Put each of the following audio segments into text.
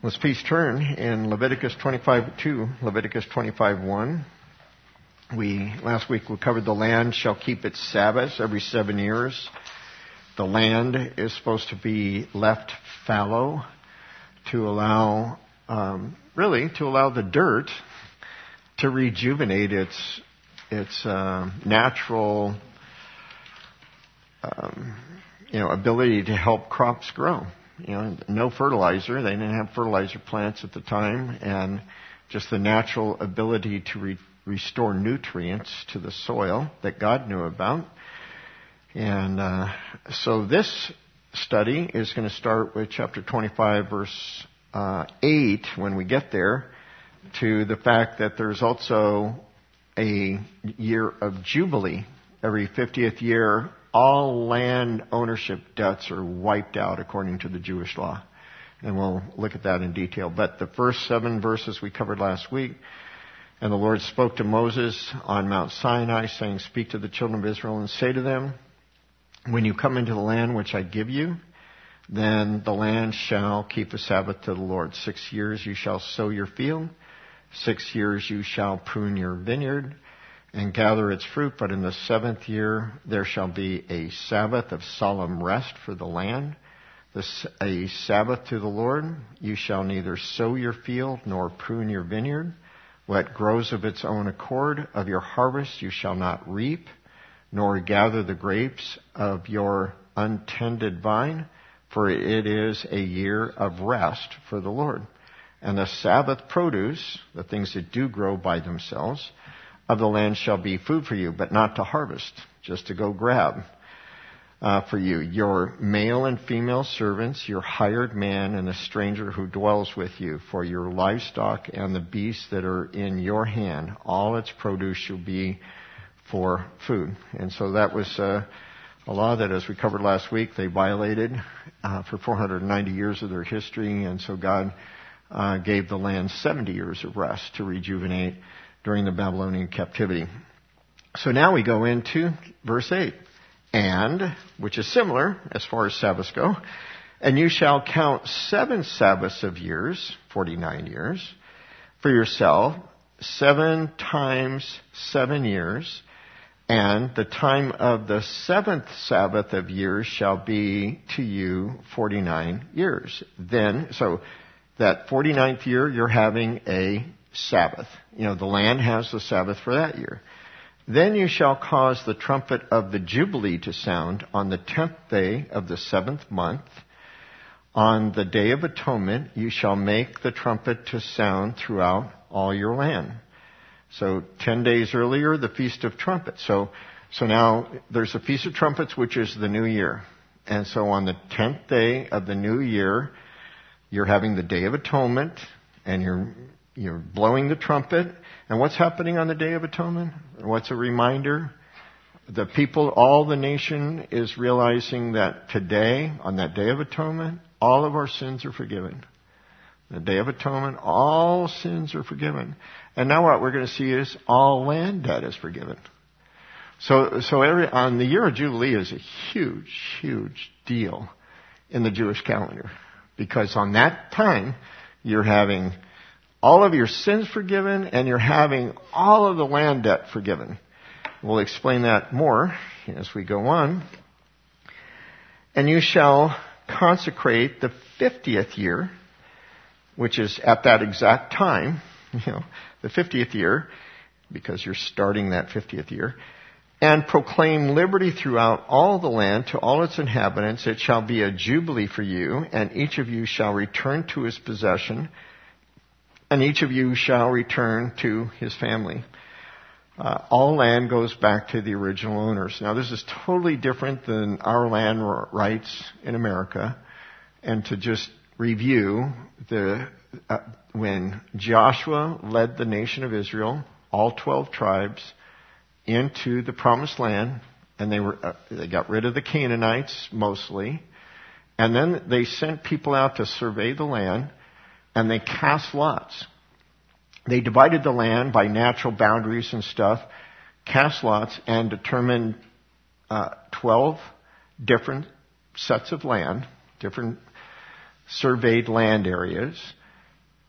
Let's please turn in Leviticus 25:2, Leviticus 25:1. Last week we covered the land shall keep its Sabbaths every 7 years. The land is supposed to be left fallow to allow, the dirt to rejuvenate its natural, ability to help crops grow. No fertilizer. They didn't have fertilizer plants at the time, and just the natural ability to restore nutrients to the soil that God knew about. And so this study is going to start with chapter 25, verse 8, when we get there, to the fact that there's also a year of Jubilee. Every 50th year, all land ownership debts are wiped out according to the Jewish law. And we'll look at that in detail. But the first 7 verses we covered last week, and the Lord spoke to Moses on Mount Sinai, saying, "Speak to the children of Israel and say to them, when you come into the land which I give you, then the land shall keep a Sabbath to the Lord. 6 years you shall sow your field, 6 years you shall prune your vineyard, and gather its fruit, but in the 7th year there shall be a Sabbath of solemn rest for the land, a Sabbath to the Lord. You shall neither sow your field nor prune your vineyard. What grows of its own accord of your harvest you shall not reap, nor gather the grapes of your untended vine, for it is a year of rest for the Lord. And the Sabbath produce, the things that do grow by themselves, of the land shall be food for you, but not to harvest, just to go grab for you. Your male and female servants, your hired man, and the stranger who dwells with you, for your livestock and the beasts that are in your hand, all its produce shall be for food." And so that was a law that, as we covered last week, they violated for 490 years of their history. And so God gave the land 70 years of rest to rejuvenate during the Babylonian captivity. So now we go into verse 8. "And," which is similar as far as Sabbaths go, "and you shall count 7 Sabbaths of years, 49 years, for yourself, 7 times 7 years, and the time of the 7th Sabbath of years shall be to you 49 years. Then, so that 49th year, you're having a Sabbath. The land has the Sabbath for that year. Then you shall cause the trumpet of the Jubilee to sound on the 10th day of the 7th month. On the Day of Atonement, you shall make the trumpet to sound throughout all your land." So 10 days earlier, the Feast of Trumpets. So now there's the Feast of Trumpets, which is the new year. And so on the 10th day of the new year, you're having the Day of Atonement, and you're blowing the trumpet. And what's happening on the Day of Atonement? What's a reminder? The people, all the nation is realizing that today, on that Day of Atonement, all of our sins are forgiven. The Day of Atonement, all sins are forgiven. And now what we're going to see is all land debt is forgiven. So on the year of Jubilee is a huge, huge deal in the Jewish calendar. Because on that time, you're having all of your sins forgiven, and you're having all of the land debt forgiven. We'll explain that more as we go on. "And you shall consecrate the 50th year," which is at that exact time, the 50th year, because you're starting that 50th year, "and proclaim liberty throughout all the land to all its inhabitants. It shall be a jubilee for you, and each of you shall return to his possession, and each of you shall return to his family." All land goes back to the original owners. Now, this is totally different than our land rights in America. And to just review, when Joshua led the nation of Israel, all 12 tribes, into the Promised Land, and they got rid of the Canaanites mostly, and then they sent people out to survey the land, and they cast lots. They divided the land by natural boundaries and stuff, cast lots, and determined 12 different sets of land, different surveyed land areas,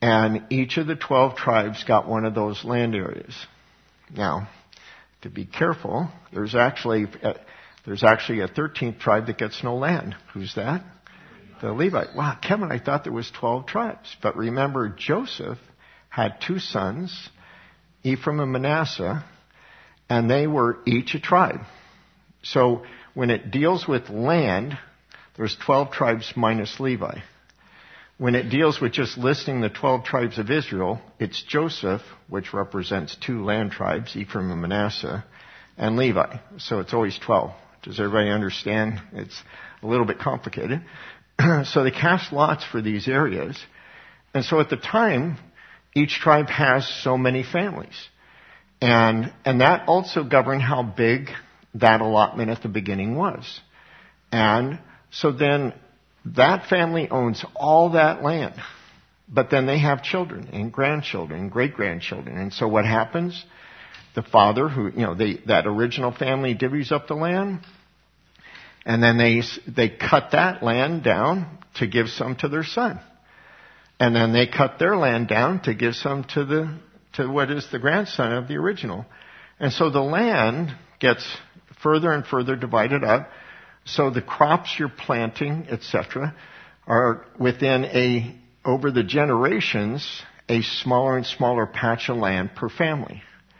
And each of the 12 tribes got one of those land areas. Now, to be careful, there's actually a 13th tribe that gets no land. Who's that? The Levite. Wow, Kevin, I thought there was 12 tribes. But remember, Joseph had 2 sons, Ephraim and Manasseh, and they were each a tribe. So when it deals with land, there's 12 tribes minus Levi. When it deals with just listing the 12 tribes of Israel, it's Joseph, which represents 2 land tribes, Ephraim and Manasseh, and Levi. So it's always 12. Does everybody understand? It's a little bit complicated. So they cast lots for these areas. And so at the time, each tribe has so many families. And that also governed how big that allotment at the beginning was. And so then that family owns all that land. But then they have children and grandchildren and great-grandchildren. And so what happens? The father that original family divvies up the land. And then they cut that land down to give some to their son. And then they cut their land down to give some to what is the grandson of the original. And so the land gets further and further divided up. So the crops you're planting, etc., are within over the generations, a smaller and smaller patch of land per family.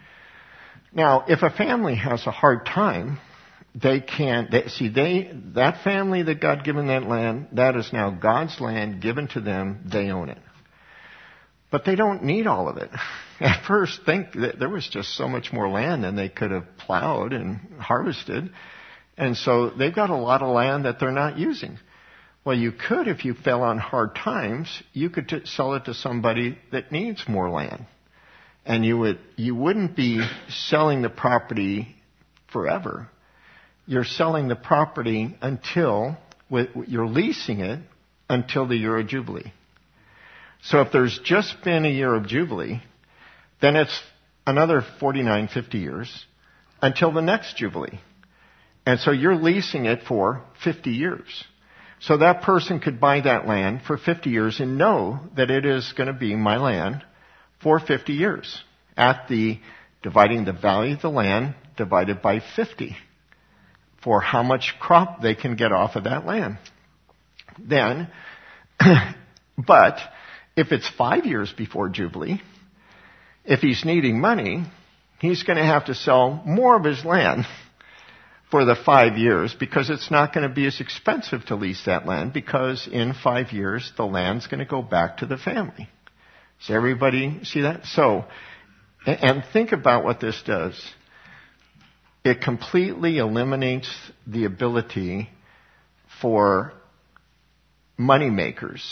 Now, if a family has a hard time, that family that God given that land, that is now God's land given to them, they own it. But they don't need all of it. At first, think that there was just so much more land than they could have plowed and harvested. And so they've got a lot of land that they're not using. Well, you could, if you fell on hard times, you could sell it to somebody that needs more land. And you wouldn't be selling the property forever. You're selling the property you're leasing it until the year of Jubilee. So if there's just been a year of Jubilee, then it's another 49, 50 years until the next Jubilee. And so you're leasing it for 50 years. So that person could buy that land for 50 years and know that it is going to be my land for 50 years dividing the value of the land divided by 50 for how much crop they can get off of that land. Then, but if it's 5 years before Jubilee, if he's needing money, he's going to have to sell more of his land for the 5 years because it's not going to be as expensive to lease that land because in 5 years the land's going to go back to the family. Does everybody see that? So, and think about what this does. It completely eliminates the ability for moneymakers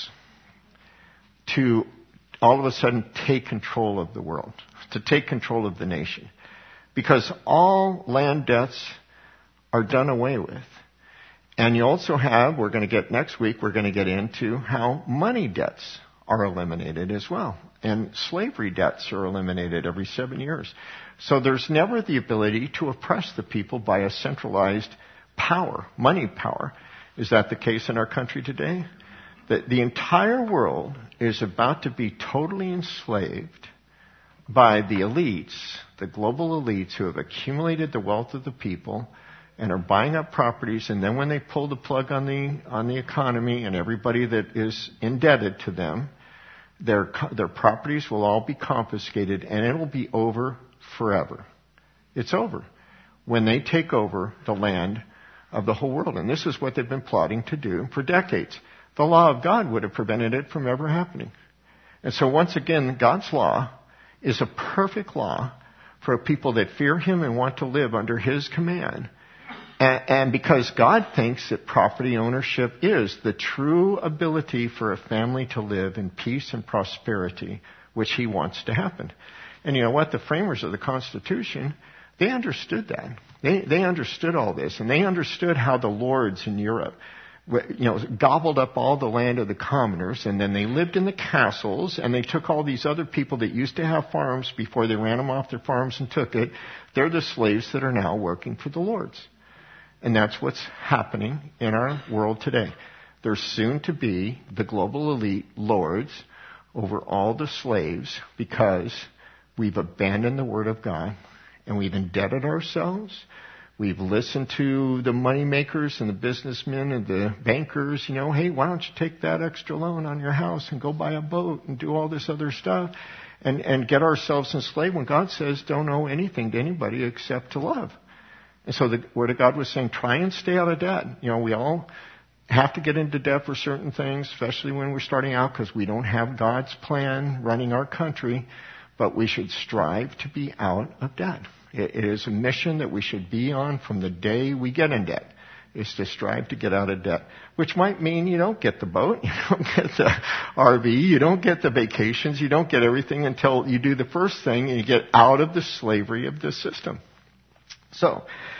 to all of a sudden take control of the world, to take control of the nation. Because all land debts are done away with. And you also have, next week, we're going to get into how money debts are eliminated as well. And slavery debts are eliminated every 7 years. So there's never the ability to oppress the people by a centralized power, money power. Is that the case in our country today? That the entire world is about to be totally enslaved by the elites, the global elites who have accumulated the wealth of the people and are buying up properties, and then when they pull the plug on the economy and everybody that is indebted to them, their properties will all be confiscated and it will be over forever. It's over when they take over the land of the whole world. And this is what they've been plotting to do for decades. The law of God would have prevented it from ever happening. And so once again, God's law is a perfect law for people that fear Him and want to live under His command. And because God thinks that property ownership is the true ability for a family to live in peace and prosperity, which He wants to happen. And you know what? The framers of the Constitution, they understood that. They understood all this. And they understood how the lords in Europe, gobbled up all the land of the commoners, and then they lived in the castles, and they took all these other people that used to have farms before they ran them off their farms and took it. They're the slaves that are now working for the lords. And that's what's happening in our world today. There's soon to be the global elite lords over all the slaves because we've abandoned the Word of God and we've indebted ourselves. We've listened to the money makers and the businessmen and the bankers, hey, why don't you take that extra loan on your house and go buy a boat and do all this other stuff and get ourselves enslaved when God says don't owe anything to anybody except to love. And so the Word of God was saying try and stay out of debt. We all have to get into debt for certain things, especially when we're starting out because we don't have God's plan running our country, but we should strive to be out of debt. It is a mission that we should be on from the day we get in debt, is to strive to get out of debt, which might mean you don't get the boat, you don't get the RV, you don't get the vacations, you don't get everything until you do the first thing and you get out of the slavery of this system. So,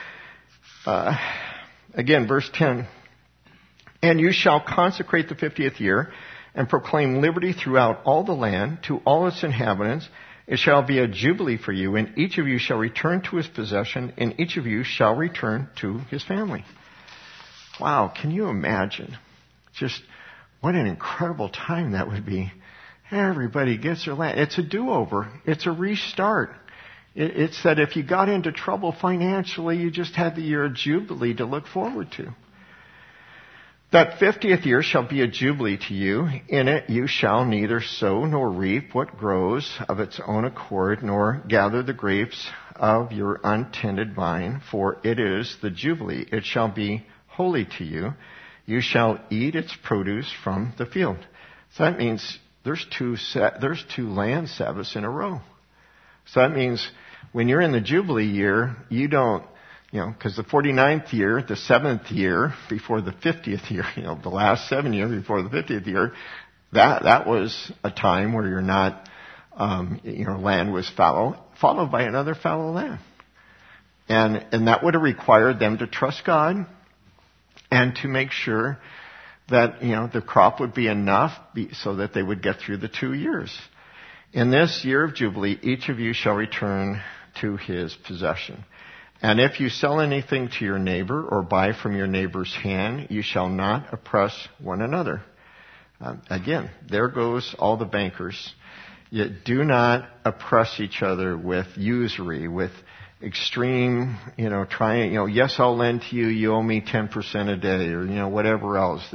again, verse 10, and you shall consecrate the 50th year and proclaim liberty throughout all the land to all its inhabitants. It shall be a jubilee for you, and each of you shall return to his possession, and each of you shall return to his family. Wow, can you imagine just what an incredible time that would be? Everybody gets their land. It's a do-over. It's a restart. It's that if you got into trouble financially, you just had the year of Jubilee to look forward to. That 50th year shall be a jubilee to you. In it you shall neither sow nor reap what grows of its own accord, nor gather the grapes of your untended vine, for it is the jubilee. It shall be holy to you. You shall eat its produce from the field. So that means there's two land Sabbaths in a row. So that means when you're in the jubilee year, you don't, because the 49th year, the 7th year before the 50th year, the last 7 years before the 50th year, that was a time where you're not, land was fallow, followed by another fallow land. And that would have required them to trust God and to make sure that, the crop would be enough so that they would get through the 2 years. In this year of Jubilee, each of you shall return to his possession. And if you sell anything to your neighbor or buy from your neighbor's hand, you shall not oppress one another. Again, there goes all the bankers. You do not oppress each other with usury, with extreme, yes, I'll lend to you, you owe me 10% a day, or, whatever else.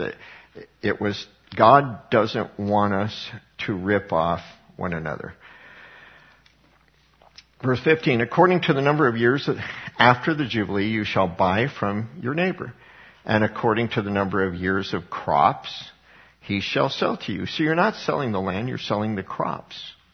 God doesn't want us to rip off one another. Verse 15, according to the number of years after the Jubilee, you shall buy from your neighbor. And according to the number of years of crops, he shall sell to you. So you're not selling the land, you're selling the crops.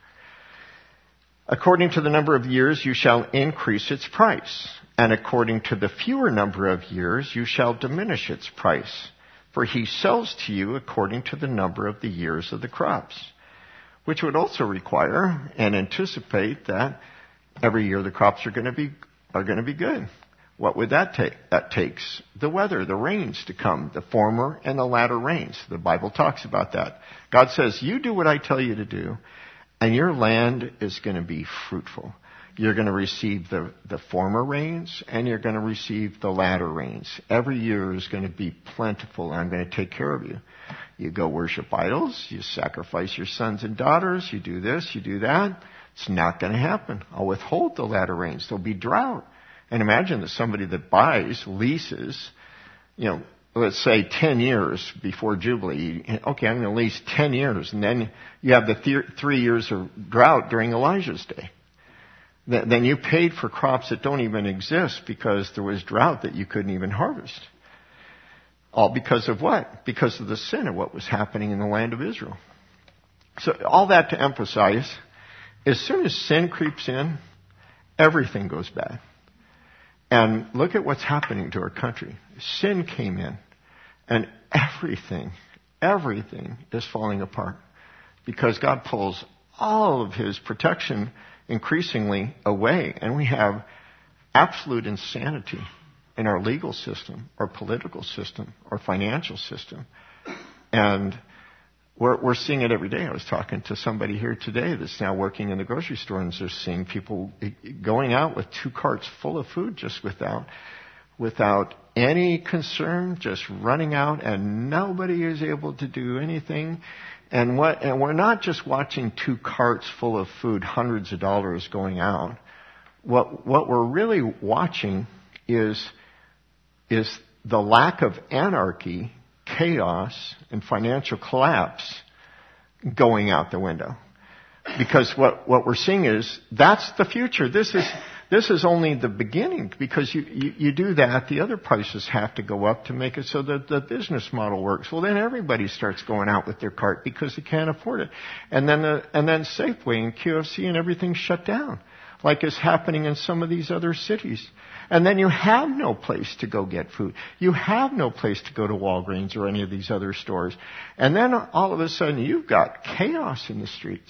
According to the number of years, you shall increase its price. And according to the fewer number of years, you shall diminish its price. For he sells to you according to the number of the years of the crops. Which would also require and anticipate that every year the crops are going to be good. What would that take? That takes the weather, the rains to come, the former and the latter rains. The Bible talks about that. God says, you do what I tell you to do, and your land is going to be fruitful. You're going to receive the former rains, and you're going to receive the latter rains. Every year is going to be plentiful, and I'm going to take care of you. You go worship idols, you sacrifice your sons and daughters, you do this, you do that. It's not going to happen. I'll withhold the latter rains. There'll be drought. And imagine that somebody that leases, let's say 10 years before Jubilee. Okay, I'm going to lease 10 years. And then you have the 3 years of drought during Elijah's day. Then you paid for crops that don't even exist because there was drought that you couldn't even harvest. All because of what? Because of the sin of what was happening in the land of Israel. So all that to emphasize, as soon as sin creeps in, everything goes bad. And look at what's happening to our country. Sin came in, and everything is falling apart because God pulls all of his protection increasingly away, and we have absolute insanity in our legal system, our political system, our financial system. And we're seeing it every day. I was talking to somebody here today that's now working in the grocery store, and they're seeing people going out with 2 carts full of food just without any concern, just running out, and nobody is able to do anything. And we're not just watching 2 carts full of food, hundreds of dollars going out. What we're really watching is the lack of anarchy, chaos, and financial collapse going out the window. Because what we're seeing is that's the future. This is only the beginning, because you do that, the other prices have to go up to make it so that the business model works. Well, then everybody starts going out with their cart because they can't afford it. And then Safeway and QFC and everything shut down, like is happening in some of these other cities. And then you have no place to go get food. You have no place to go to Walgreens or any of these other stores. And then all of a sudden you've got chaos in the streets.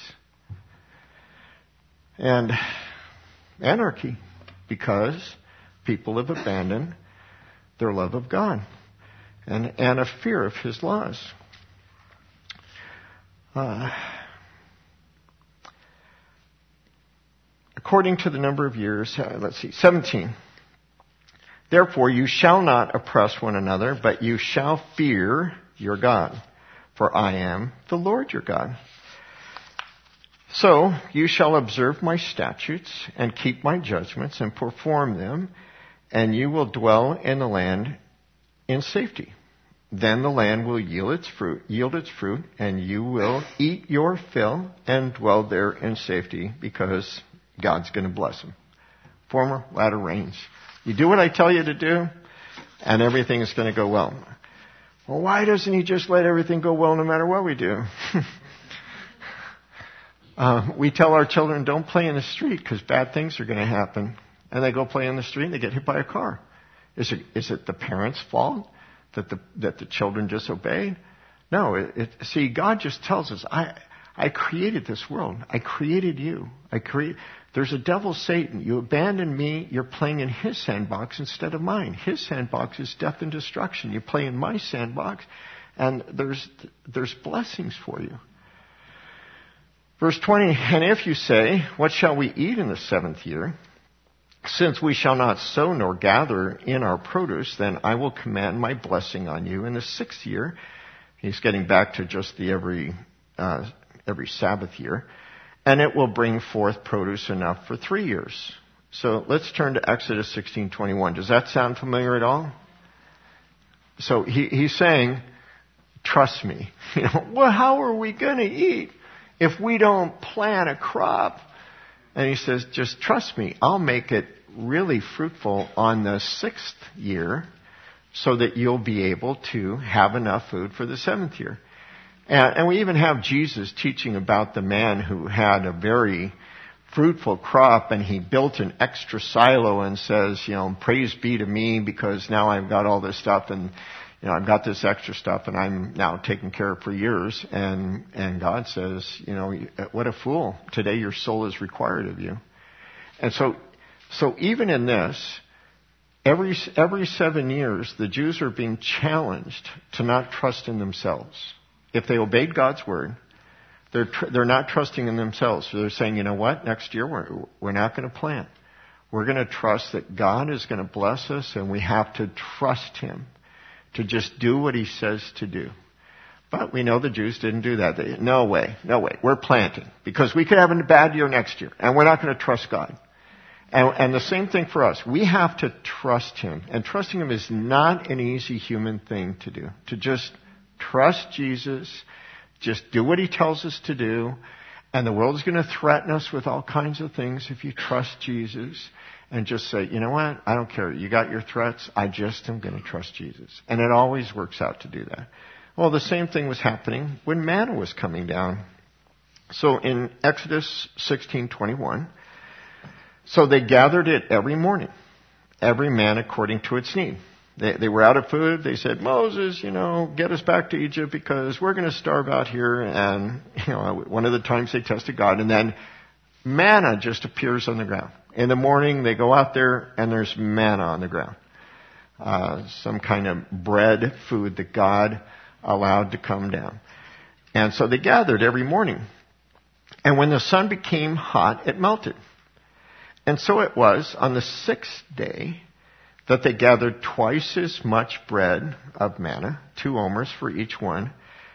And anarchy, because people have abandoned their love of God and a fear of His laws. According to the number of years, 17. Therefore you shall not oppress one another, but you shall fear your God, for I am the Lord your God. So you shall observe my statutes and keep my judgments and perform them, and you will dwell in the land in safety. Then the land will yield its fruit, and you will eat your fill and dwell there in safety, because God's going to bless them. Former, latter rains. You do what I tell you to do, and everything is going to go well. Well, why doesn't He just let everything go well no matter what we do? We tell our children, don't play in the street because bad things are going to happen. And they go play in the street and they get hit by a car. Is it the parents' fault that the children disobeyed? No. See, God just tells us, I created this world. I created you. There's a devil, Satan. You abandon me. You're playing in his sandbox instead of mine. His sandbox is death and destruction. You play in my sandbox, and there's blessings for you. Verse 20, and if you say, what shall we eat in the 7th year? Since we shall not sow nor gather in our produce, then I will command my blessing on you in the 6th year. He's getting back to just the every Sabbath year. And it will bring forth produce enough for 3 years. So let's turn to Exodus 16:21. Does that sound familiar at all? So he's saying, trust me. Well, how are we going to eat if we don't plant a crop? And he says, just trust me. I'll make it really fruitful on the 6th year so that you'll be able to have enough food for the 7th year. And we even have Jesus teaching about the man who had a very fruitful crop, and he built an extra silo and says, praise be to me because now I've got all this stuff, and I've got this extra stuff, and I'm now taking care of it for years. And God says, what a fool. Today your soul is required of you. And so even in this, every 7 years, the Jews are being challenged to not trust in themselves. If they obeyed God's word, they're not trusting in themselves. So they're saying, you know what? Next year we're not going to plant. We're going to trust that God is going to bless us, and we have to trust Him to just do what He says to do. But we know the Jews didn't do that. No way. We're planting because we could have a bad year next year, and we're not going to trust God. And the same thing for us. We have to trust Him, and trusting Him is not an easy human thing to do. To just trust Jesus, just do what He tells us to do, and the world is going to threaten us with all kinds of things if you trust Jesus, and just say, you know what, I don't care. You got your threats, I just am going to trust Jesus. And it always works out to do that. Well, the same thing was happening when manna was coming down. So in Exodus 16:21, so they gathered it every morning, every man according to its need. They were out of food. They said, Moses, get us back to Egypt because we're going to starve out here. And, one of the times they tested God, and then manna just appears on the ground. In the morning, they go out there and there's manna on the ground. Some kind of bread, food that God allowed to come down. And so they gathered every morning. And when the sun became hot, it melted. And so it was on the 6th day that they gathered twice as much bread of manna, 2 omers for each one,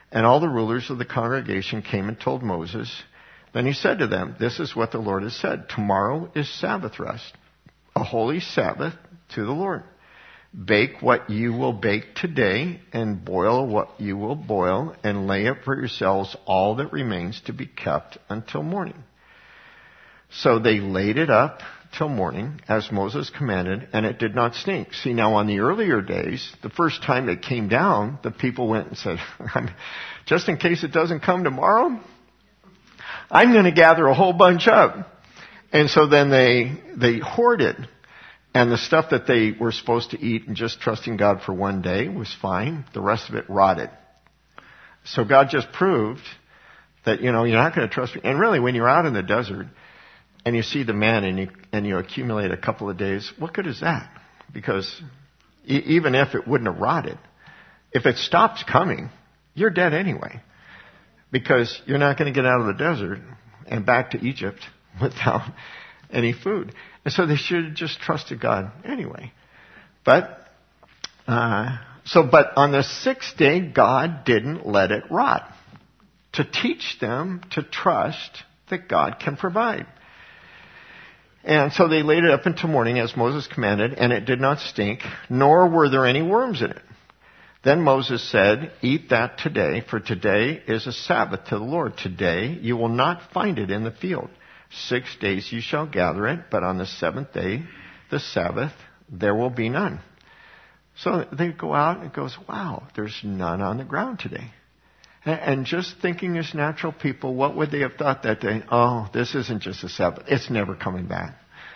And all the rulers of the congregation came and told Moses. Then he said to them, "This is what the Lord has said. Tomorrow is Sabbath rest, a holy Sabbath to the Lord. Bake what you will bake today, and boil what you will boil, and lay up for yourselves all that remains to be kept until morning." So they laid it up till morning, as Moses commanded, and it did not stink. See, now on the earlier days, the first time it came down, the people went and said, "Just in case it doesn't come tomorrow, I'm going to gather a whole bunch up." And so then they hoarded. And the stuff that they were supposed to eat and just trusting God for one day was fine. The rest of it rotted. So God just proved that, you're not going to trust me. And really, when you're out in the desert and you see the manna and you accumulate a couple of days, what good is that? Because even if it wouldn't have rotted, if it stops coming, you're dead anyway. Because you're not going to get out of the desert and back to Egypt without any food. And so they should have just trusted God anyway. But on the sixth day, God didn't let it rot, to teach them to trust that God can provide. And so they laid it up until morning as Moses commanded, and it did not stink, nor were there any worms in it. Then Moses said, "Eat that today, for today is a Sabbath to the Lord. Today you will not find it in the field. 6 days you shall gather it, but on the seventh day, the Sabbath, there will be none." So they go out and it goes, wow, there's none on the ground today. And just thinking as natural people, what would they have thought that day? Oh, this isn't just a Sabbath. It's never coming back.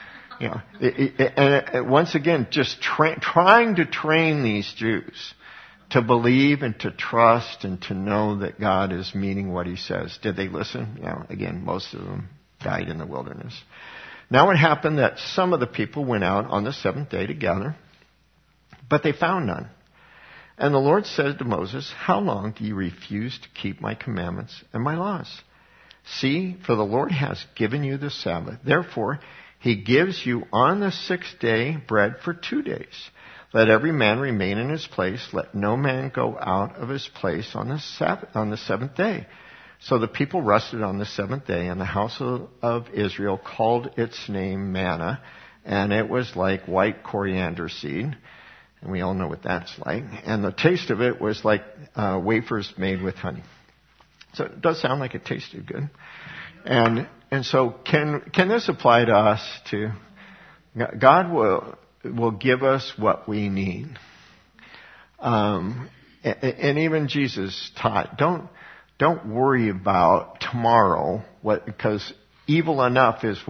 And once again, just trying to train these Jews to believe and to trust and to know that God is meaning what he says. Did they listen? Again, most of them died in the wilderness. Now it happened that some of the people went out on the seventh day to gather, but they found none. And the Lord said to Moses, "How long do you refuse to keep my commandments and my laws? See, for the Lord has given you the Sabbath. Therefore, he gives you on the sixth day bread for 2 days. Let every man remain in his place. Let no man go out of his place on the seventh day." So the people rested on the seventh day, and the house of Israel called its name manna, and it was like white coriander seed. And we all know what that's like. And the taste of it was like wafers made with honey. So it does sound like it tasted good. And so can this apply to us too? God will give us what we need. And even Jesus taught, don't worry about tomorrow, because evil enough is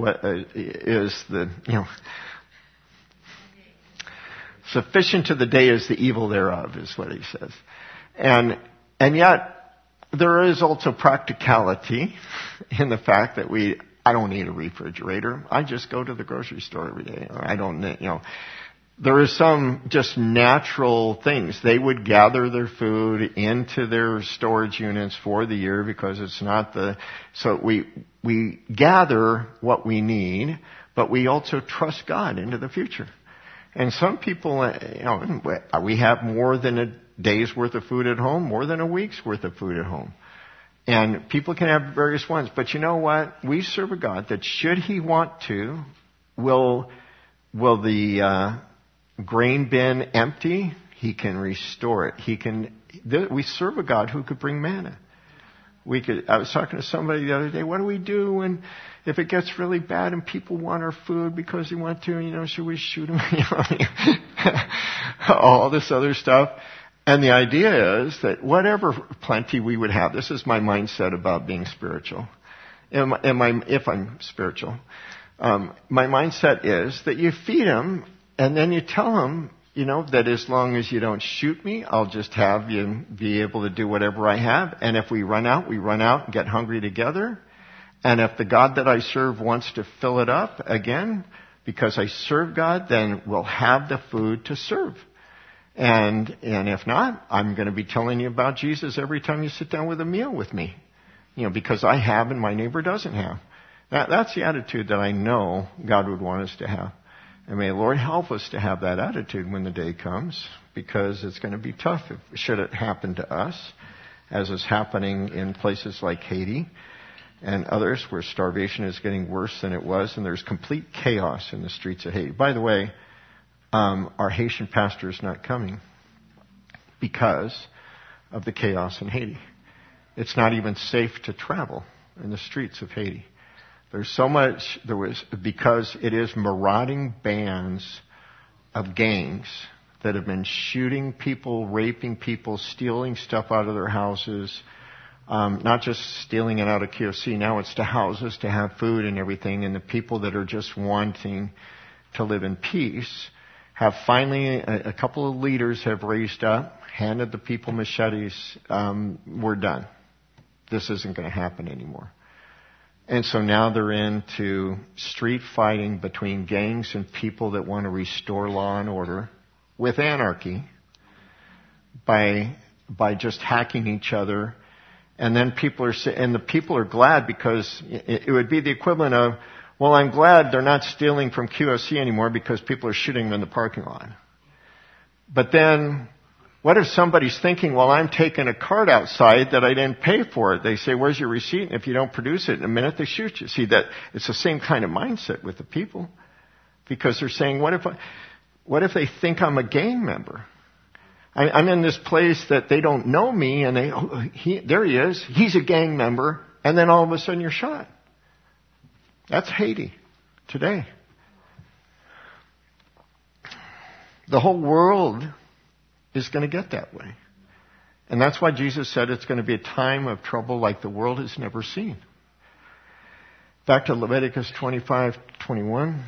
sufficient to the day is the evil thereof, is what he says. And yet there is also practicality in the fact that I don't need a refrigerator. I just go to the grocery store every day. Or I don't need, there is some just natural things. They would gather their food into their storage units for the year because it's not so we gather what we need, but we also trust God into the future. And some people, we have more than a day's worth of food at home, more than a week's worth of food at home. And people can have various ones. But you know what? We serve a God that should he want to, will the grain bin empty? He can restore it. We serve a God who could bring manna. I was talking to somebody the other day, what do we do if it gets really bad and people want our food because they want to, should we shoot them? All this other stuff. And the idea is that whatever plenty we would have, this is my mindset about being spiritual. If I'm spiritual, my mindset is that you feed them and then you tell them, that as long as you don't shoot me, I'll just have you be able to do whatever I have. And if we run out and get hungry together. And if the God that I serve wants to fill it up again, because I serve God, then we'll have the food to serve. And if not, I'm going to be telling you about Jesus every time you sit down with a meal with me. Because I have and my neighbor doesn't have. That's the attitude that I know God would want us to have. And may the Lord help us to have that attitude when the day comes, because it's going to be tough should it happen to us. as is happening in places like Haiti and others where starvation is getting worse than it was, and there's complete chaos in the streets of Haiti. By the way, our Haitian pastor is not coming because of the chaos in Haiti. It's not even safe to travel in the streets of Haiti. Because it is marauding bands of gangs that have been shooting people, raping people, stealing stuff out of their houses, not just stealing it out of KFC, now it's to houses to have food and everything, and the people that are just wanting to live in peace have finally, a couple of leaders have raised up, handed the people machetes, we're done. This isn't going to happen anymore. And so now they're into street fighting between gangs and people that want to restore law and order with anarchy by just hacking each other. And then the people are glad because it would be the equivalent of, well, I'm glad they're not stealing from QFC anymore because people are shooting them in the parking lot. But then, what if somebody's thinking, well, I'm taking a card outside that I didn't pay for it? They say, where's your receipt? And if you don't produce it in a minute, they shoot you. See, that it's the same kind of mindset with the people. Because they're saying, what if they think I'm a gang member? I'm in this place that they don't know me, and there he is. He's a gang member, and then all of a sudden you're shot. That's Haiti today. The whole world is going to get that way. And that's why Jesus said it's going to be a time of trouble like the world has never seen. Back to Leviticus 25:21.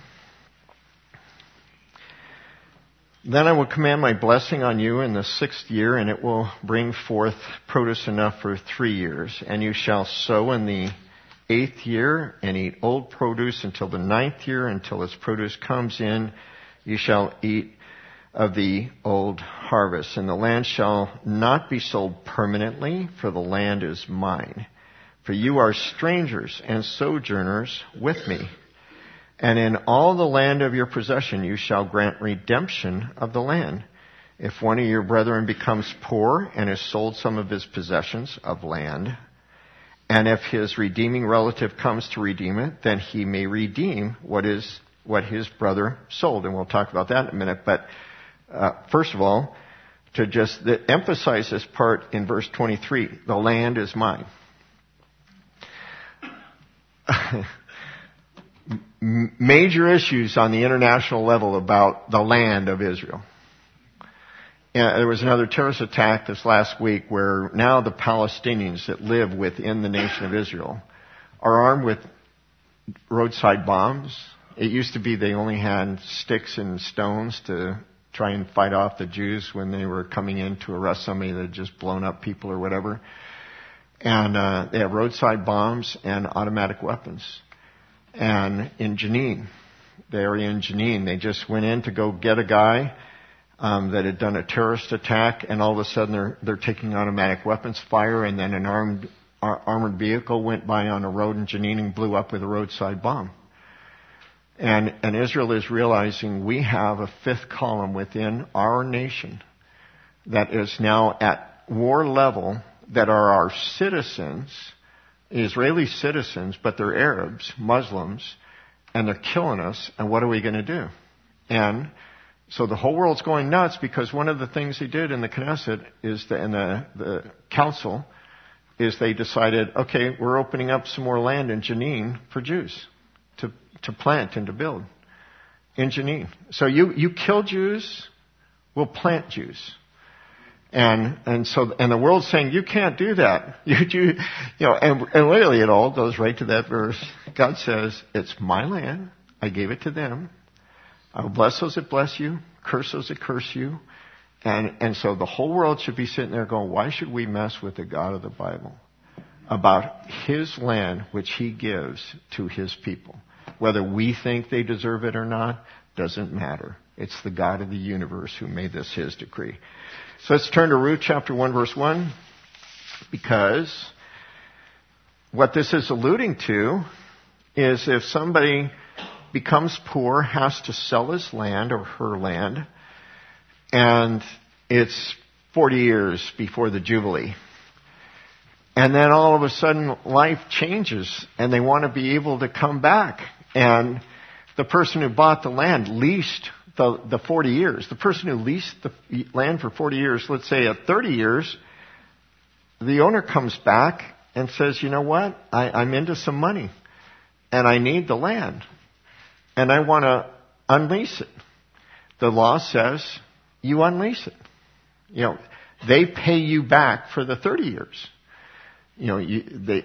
Then I will command my blessing on you in the 6th year, and it will bring forth produce enough for 3 years. And you shall sow in the 8th year and eat old produce until the 9th year, until its produce comes in. You shall eat of the old harvest. And the land shall not be sold permanently, for the land is mine. For you are strangers and sojourners with me. And in all the land of your possession you shall grant redemption of the land. If one of your brethren becomes poor and has sold some of his possessions of land, and if his redeeming relative comes to redeem it, then he may redeem what his brother sold. And we'll talk about that in a minute. But first of all, to just emphasize this part in verse 23, the land is mine. Major issues on the international level about the land of Israel. And there was another terrorist attack this last week where now the Palestinians that live within the nation of Israel are armed with roadside bombs. It used to be they only had sticks and stones to try and fight off the Jews when they were coming in to arrest somebody that had just blown up people or whatever. And they have roadside bombs and automatic weapons. And in Jenin, the area in Jenin, they just went in to go get a guy that had done a terrorist attack, and all of a sudden they're taking automatic weapons fire, and then an armored vehicle went by on a road in Jenin and blew up with a roadside bomb. And Israel is realizing we have a 5th column within our nation that is now at war level, that are our citizens, Israeli citizens, but they're Arabs, Muslims, and they're killing us, and what are we going to do? And so the whole world's going nuts because one of the things they did in the Knesset in the council is they decided, okay, we're opening up some more land in Jenin for Jews to plant and to build in Jenin. So you kill Jews, we'll plant Jews. And the world's saying, you can't do that. And literally it all goes right to that verse. God says, it's my land. I gave it to them. I will bless those that bless you, curse those that curse you. And so the whole world should be sitting there going, why should we mess with the God of the Bible about His land, which He gives to His people? Whether we think they deserve it or not, doesn't matter. It's the God of the universe who made this His decree. So let's turn to Ruth chapter 1 verse 1, because what this is alluding to is if somebody becomes poor, has to sell his land or her land, and it's 40 years before the Jubilee. And then all of a sudden life changes and they want to be able to come back. And the person who bought the land leased the 40 years. The person who leased the land for 40 years, let's say at 30 years, the owner comes back and says, you know what, I'm into some money and I need the land and I want to unlease it. The law says you unlease it. They pay you back for the 30 years. The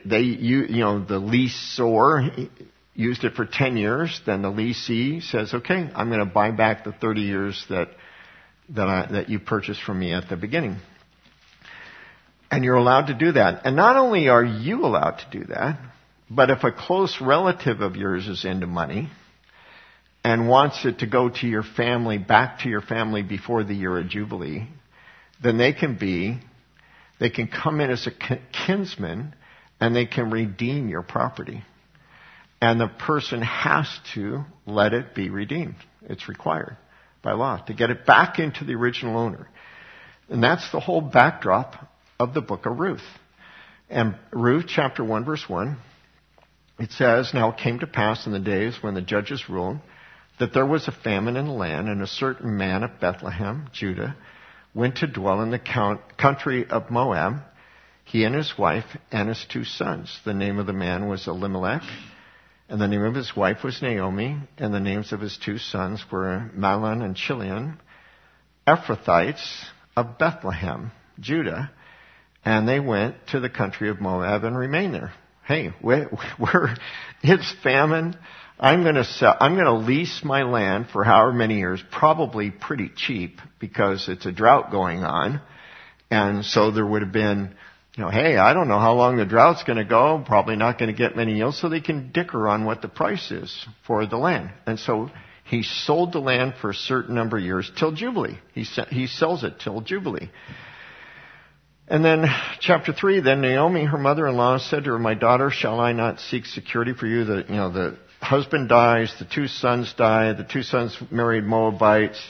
leaseor used it for 10 years, then the leasee says, okay, I'm going to buy back the 30 years that you purchased from me at the beginning. And you're allowed to do that. And not only are you allowed to do that, but if a close relative of yours is into money and wants it to go to your family, back to your family before the year of Jubilee, then they can come in as a kinsman and they can redeem your property. And the person has to let it be redeemed. It's required by law to get it back into the original owner. And that's the whole backdrop of the book of Ruth. And Ruth chapter 1 verse 1, it says, now it came to pass in the days when the judges ruled that there was a famine in the land, and a certain man of Bethlehem, Judah, went to dwell in the country of Moab, he and his wife and his 2 sons. The name of the man was Elimelech, and the name of his wife was Naomi, and the names of his 2 sons were Mahlon and Chilion, Ephrathites of Bethlehem, Judah, and they went to the country of Moab and remained there. Hey, it's famine. I'm going to lease my land for however many years, probably pretty cheap because it's a drought going on. And so there would have been, hey, I don't know how long the drought's going to go, probably not going to get many yields, so they can dicker on what the price is for the land. And so he sold the land for a certain number of years till Jubilee. He sells it till Jubilee. And then chapter 3, then Naomi, her mother-in-law, said to her, my daughter, shall I not seek security for you? The husband dies, the 2 sons die, the 2 sons married Moabites.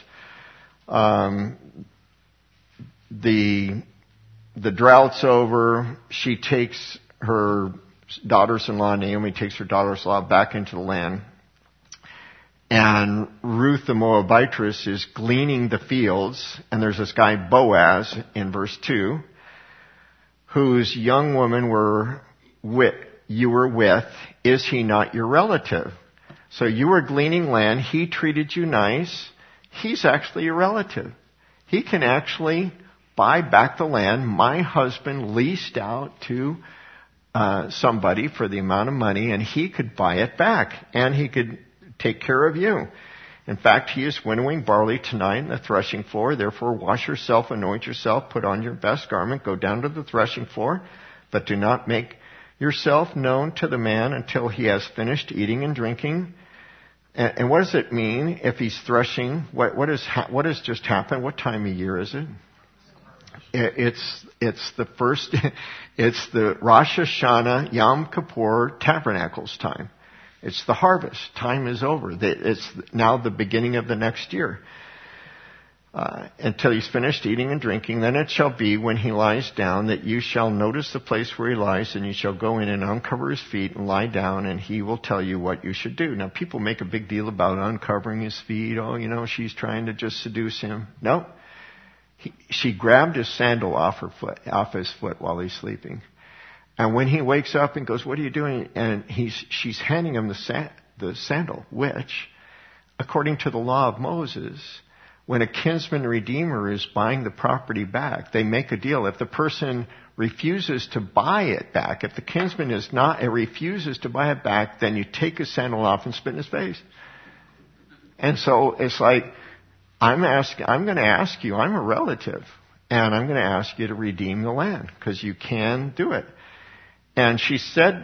The drought's over. She takes her daughters-in-law, Naomi takes her daughters-in-law back into the land. And Ruth the Moabitess is gleaning the fields, and there's this guy Boaz in verse 2, whose young woman you were with, is he not your relative? So you were gleaning land, he treated you nice, he's actually your relative. He can actually buy back the land my husband leased out to somebody for the amount of money, and he could buy it back, and he could take care of you. In fact, he is winnowing barley tonight in the threshing floor. Therefore, wash yourself, anoint yourself, put on your best garment, go down to the threshing floor, but do not make yourself known to the man until he has finished eating and drinking. And what does it mean if he's threshing? What has just happened? What time of year is it? It's the Rosh Hashanah, Yom Kippur, Tabernacles time. It's the harvest. Time is over. It's now the beginning of the next year. Until he's finished eating and drinking, then it shall be when he lies down that you shall notice the place where he lies, and you shall go in and uncover his feet and lie down, and he will tell you what you should do. Now, people make a big deal about uncovering his feet. Oh, she's trying to just seduce him. No. She grabbed his sandal off his foot while he's sleeping. And when he wakes up and goes, what are you doing? And she's handing him the sandal, which, according to the law of Moses, when a kinsman redeemer is buying the property back, they make a deal. If the person refuses to buy it back, if the kinsman refuses to buy it back, then you take his sandal off and spit in his face. And so it's like, I'm going to ask you, I'm a relative, and I'm going to ask you to redeem the land, because you can do it. And she said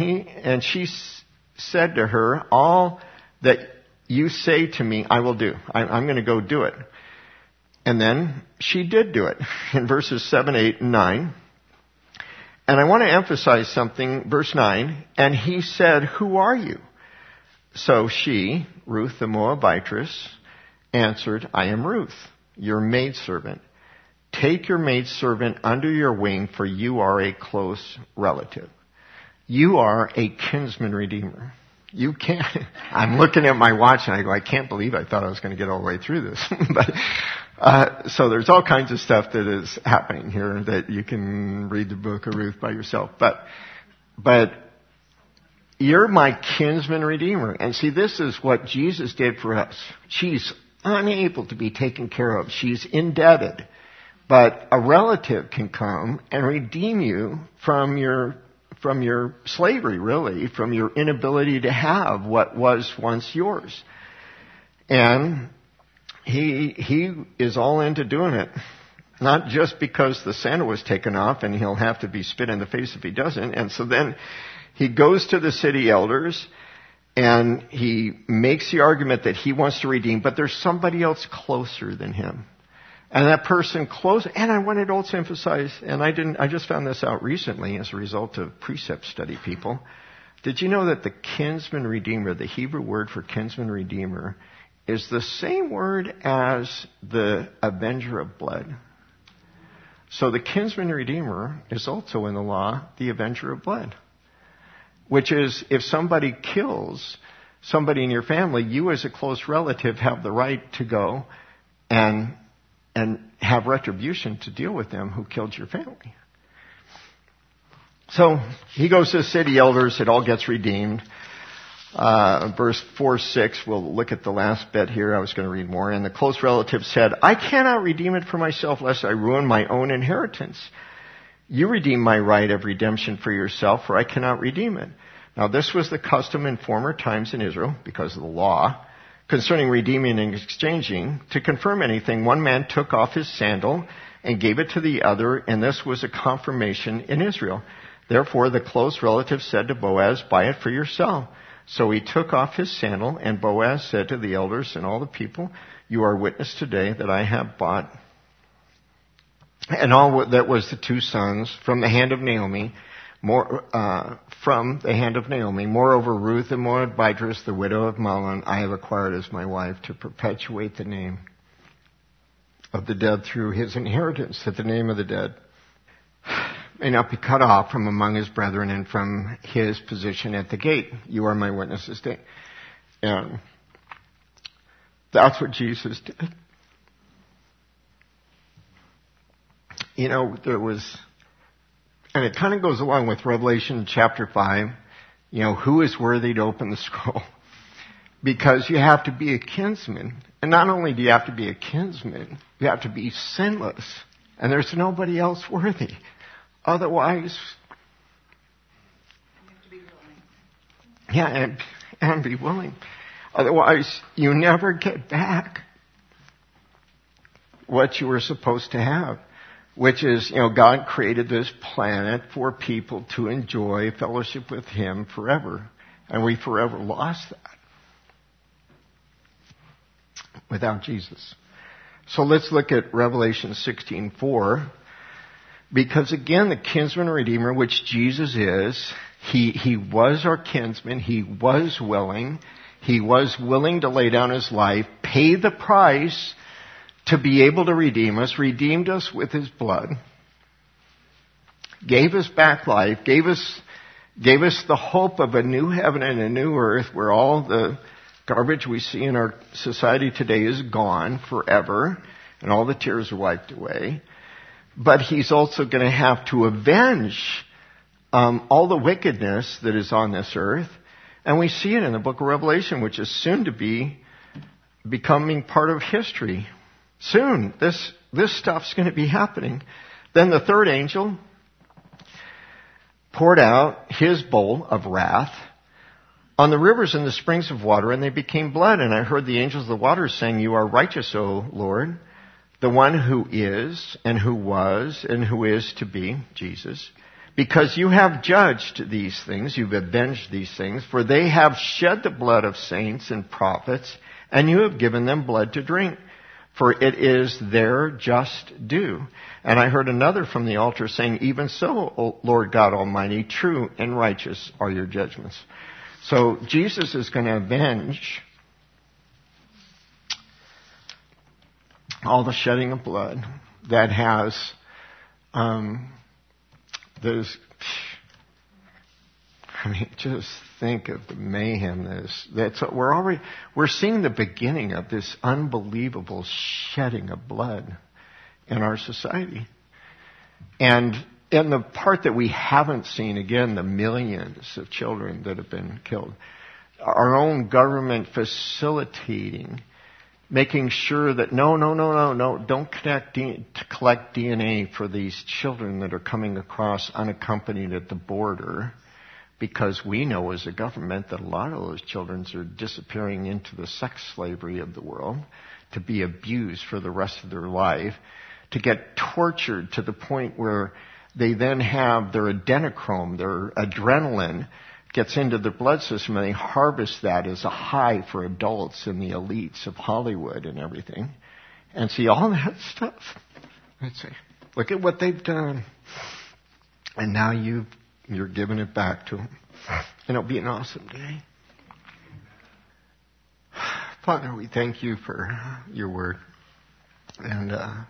to her, all that you say to me, I will do. I'm going to go do it. And then she did do it in verses 7, 8, and 9. And I want to emphasize something, verse 9. And he said, who are you? So she, Ruth the Moabitess, answered, I am Ruth, your maidservant. take your maidservant under your wing, for you are a close relative. You are a kinsman redeemer. You can't, I'm looking at my watch and I go, I can't believe I thought I was going to get all the way through this. So there's all kinds of stuff that is happening here that you can read the book of Ruth by yourself. But you're my kinsman redeemer. And see, this is what Jesus did for us. She's unable to be taken care of. She's indebted. But a relative can come and redeem you from your slavery, really, from your inability to have what was once yours. And he is all into doing it. Not just because the sandal was taken off and he'll have to be spit in the face if he doesn't. And so then he goes to the city elders and he makes the argument that he wants to redeem, but there's somebody else closer than him. And that person close, and I wanted to also emphasize, and I just found this out recently as a result of precept study, people. Did you know that the kinsman redeemer, the Hebrew word for kinsman redeemer, is the same word as the avenger of blood? So the kinsman redeemer is also in the law the avenger of blood. Which is, if somebody kills somebody in your family, you as a close relative have the right to go and have retribution to deal with them who killed your family. So he goes to the city elders, it all gets redeemed. Verse 4-6, we'll look at the last bit here. I was going to read more. And the close relative said, I cannot redeem it for myself lest I ruin my own inheritance. You redeem my right of redemption for yourself, for I cannot redeem it. Now this was the custom in former times in Israel, because of the law, concerning redeeming and exchanging. To confirm anything, one man took off his sandal and gave it to the other, and this was a confirmation in Israel. Therefore the close relative said to Boaz, buy it for yourself. So he took off his sandal, and Boaz said to the elders and all the people, you are witness today that I have bought and all that was the 2 sons from the hand of Naomi, Moreover, Ruth the Moabitess, the widow of Mahlon, I have acquired as my wife to perpetuate the name of the dead through his inheritance, that the name of the dead may not be cut off from among his brethren and from his position at the gate. You are my witnesses today. And that's what Jesus did. You know, and it kind of goes along with Revelation chapter 5, who is worthy to open the scroll? Because you have to be a kinsman. And not only do you have to be a kinsman, you have to be sinless. And there's nobody else worthy. Otherwise, you have to be willing. Yeah, and be willing. Otherwise, you never get back what you were supposed to have. Which is, God created this planet for people to enjoy fellowship with Him forever. And we forever lost that without Jesus. So let's look at Revelation 16:4. Because again, the kinsman redeemer, which Jesus is, He was our kinsman. He was willing. He was willing to lay down His life, pay the price to be able to redeem us, redeemed us with His blood, gave us back life, gave us the hope of a new heaven and a new earth where all the garbage we see in our society today is gone forever and all the tears are wiped away. But He's also going to have to avenge all the wickedness that is on this earth. And we see it in the book of Revelation, which is soon to be becoming part of history. Soon, this stuff's going to be happening. Then the third angel poured out his bowl of wrath on the rivers and the springs of water, and they became blood. And I heard the angels of the waters saying, you are righteous, O Lord, the one who is, and who was, and who is to be, Jesus, because you have judged these things, you've avenged these things, for they have shed the blood of saints and prophets, and you have given them blood to drink. For it is their just due. And I heard another from the altar saying, even so, O Lord God Almighty, true and righteous are your judgments. So Jesus is going to avenge all the shedding of blood that has those. I mean, just think of the mayhem. We're seeing the beginning of this unbelievable shedding of blood in our society. And in the part that we haven't seen, again, the millions of children that have been killed, our own government facilitating, making sure that no, don't collect DNA for these children that are coming across unaccompanied at the border, because we know as a government that a lot of those children are disappearing into the sex slavery of the world, to be abused for the rest of their life, to get tortured to the point where they then have their adrenochrome, their adrenaline, gets into their blood system, and they harvest that as a high for adults and the elites of Hollywood and everything. And see all that stuff. Let's say, look at what they've done. And now you're giving it back to them. And it'll be an awesome day. Father, we thank you for your word. And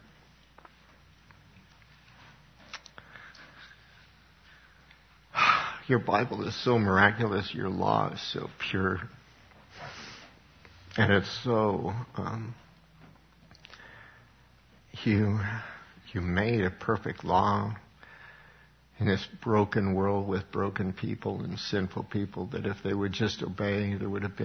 your Bible is so miraculous. Your law is so pure. And it's so... You made a perfect law in this broken world with broken people and sinful people, that if they would just obey, there would have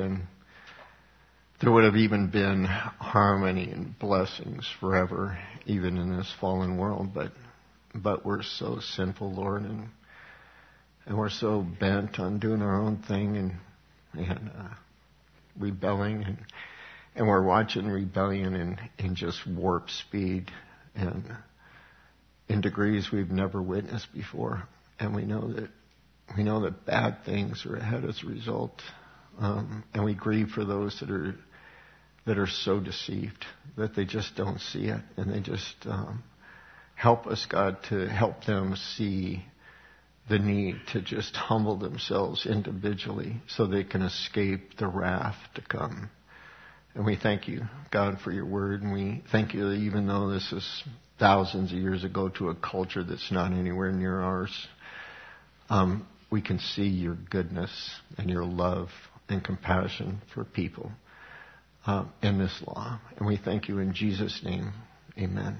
even been harmony and blessings forever, even in this fallen world. But we're so sinful, Lord, and we're so bent on doing our own thing and rebelling, and we're watching rebellion in just warp speed and in degrees we've never witnessed before. And we know that bad things are ahead as a result. And we grieve for those that are so deceived that they just don't see it, and they just help us, God, to help them see the need to just humble themselves individually so they can escape the wrath to come. And we thank you, God, for your word. And we thank you that even though this is thousands of years ago to a culture that's not anywhere near ours, we can see your goodness and your love and compassion for people in this law. And we thank you in Jesus' name. Amen.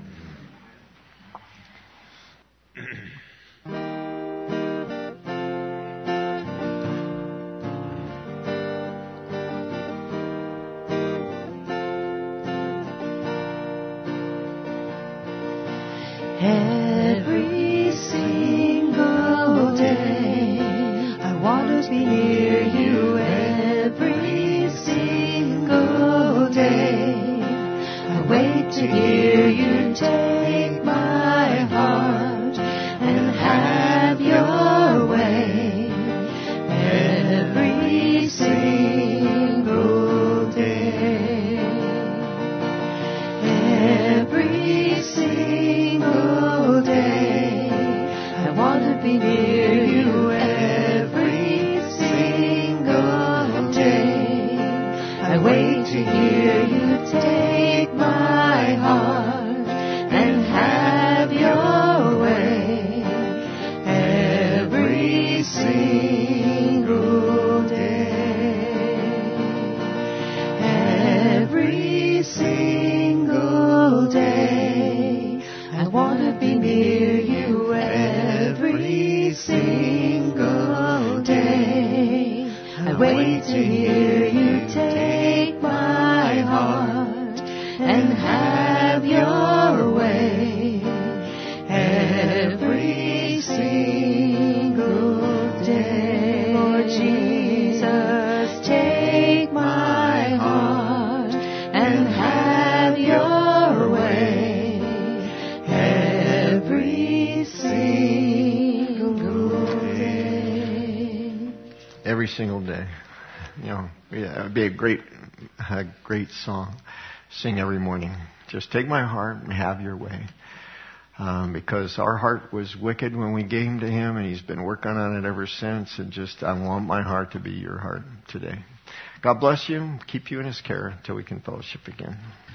Every single day, I want to be near you. Every single day, I wait to hear you take my heart and have your way. Every single day, every single day, I want to be near you. Every single day, I wait to hear you take my heart and have your way. Every single day, every single day, I want to be near you. Every single day, I wait to hear you take my heart and have your way. Every single day, Lord Jesus, take my heart and have your way. Every single day. Every single day. It'd be a great song. Sing every morning. Just take my heart and have your way. Because our heart was wicked when we gave to him, and he's been working on it ever since. And I want my heart to be your heart today. God bless you. Keep you in his care until we can fellowship again.